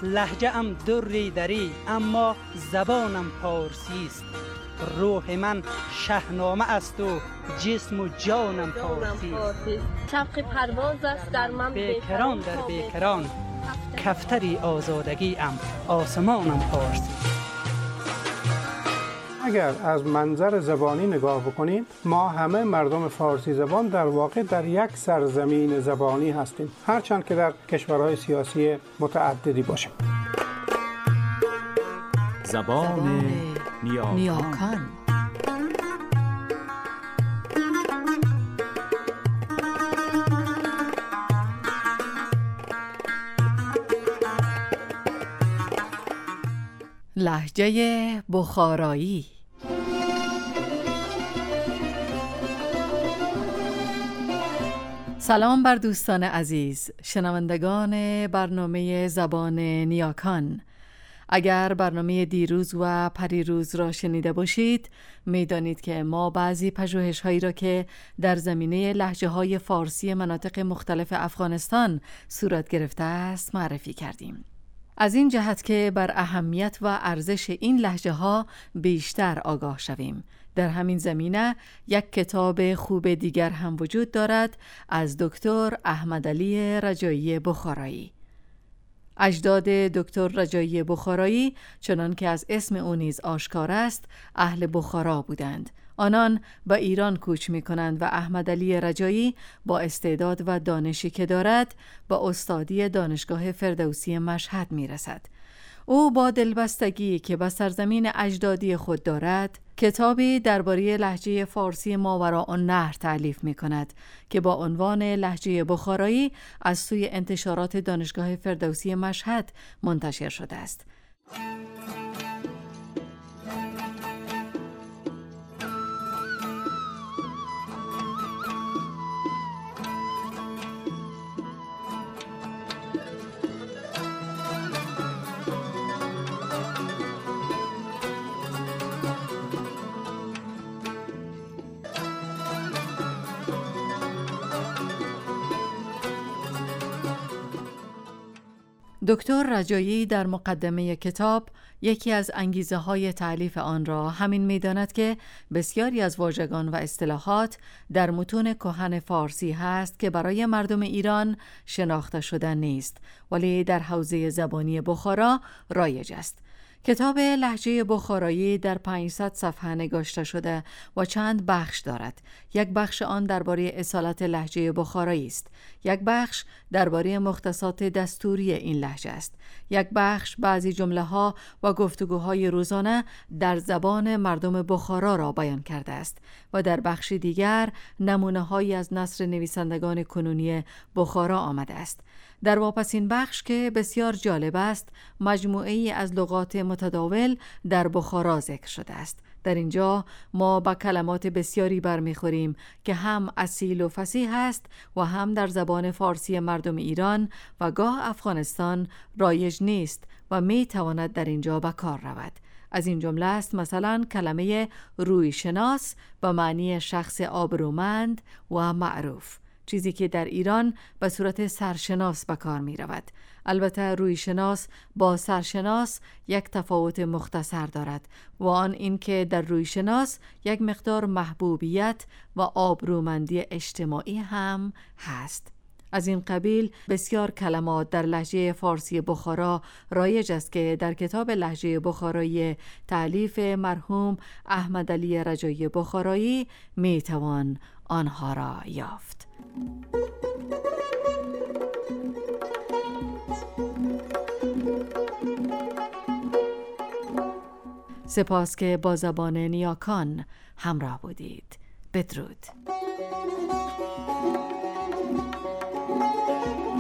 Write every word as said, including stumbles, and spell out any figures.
لهجه ام دری دری اما زبانم پارسی است. روح من شهنامه است و جسم و جانم پارسی است. شوق پرواز است در من بیکران در بیکران، کفتری آزادگی ام آسمانم پارسی. اگر از منظر زبانی نگاه بکنیم، ما همه مردم فارسی زبان در واقع در یک سرزمین زبانی هستیم، هرچند که در کشورهای سیاسی متعددی باشیم. زبان نیاکان, نیاکان. لهجه بخارایی. سلام بر دوستان عزیز، شنوندگان برنامه زبان نیاکان. اگر برنامه دیروز و پریروز را شنیده باشید، می‌دانید که ما بعضی پژوهش‌هایی را که در زمینه لهجه‌های فارسی مناطق مختلف افغانستان صورت گرفته است معرفی کردیم. از این جهت که بر اهمیت و ارزش این لهجه‌ها بیشتر آگاه شویم. در همین زمینه یک کتاب خوب دیگر هم وجود دارد از دکتر احمدعلی رجایی بخارایی. اجداد دکتر رجایی بخارایی، چنان که از اسم او نیز آشکار است، اهل بخارا بودند. آنان به ایران کوچ می کنند و احمدعلی رجایی با استعداد و دانشی که دارد با استادی دانشگاه فردوسی مشهد می رسد. او با دلبستگی که به سرزمین اجدادی خود دارد، کتابی درباره لهجه فارسی ماوراءالنهر تألیف می کند که با عنوان لهجه بخارایی از سوی انتشارات دانشگاه فردوسی مشهد منتشر شده است. دکتر رجایی در مقدمه کتاب یکی از انگیزه های تألیف آن را همین می‌داند که بسیاری از واژگان و اصطلاحات در متون کهن فارسی هست که برای مردم ایران شناخته شده نیست، ولی در حوزه زبانی بخارا رایج است. کتاب لهجه بخارایی در پانصد صفحه نگاشته شده و چند بخش دارد. یک بخش آن درباره اصالت لهجه بخارایی است. یک بخش درباره مختصات دستوری این لهجه است. یک بخش بعضی جمله ها و گفتگوهای روزانه در زبان مردم بخارا را بیان کرده است و در بخش دیگر نمونه هایی از نثر نویسندگان کنونی بخارا آمده است. در واپسین بخش که بسیار جالب است، مجموعه‌ای از لغات متداول در بخارا ذکر شده است. در اینجا ما با کلمات بسیاری برمیخوریم که هم اصیل و فصیح است و هم در زبان فارسی مردم ایران و گاه افغانستان رایج نیست و می تواند در اینجا به کار رود. از این جمله است مثلا کلمه روی شناس به معنی شخص آبرومند و معروف، چیزی که در ایران به صورت سرشناس به کار می رود. البته روی شناس با سرشناس یک تفاوت مختصر دارد و آن این که در روی شناس یک مقدار محبوبیت و آبرومندی اجتماعی هم هست. از این قبیل بسیار کلمات در لهجه فارسی بخارا رایج است که در کتاب لهجه بخارایی تألیف مرحوم احمدعلی رجایی بخارایی می توان آنها را یافت. سپاس که با زبان نیاکان همراه بودید. بدرود.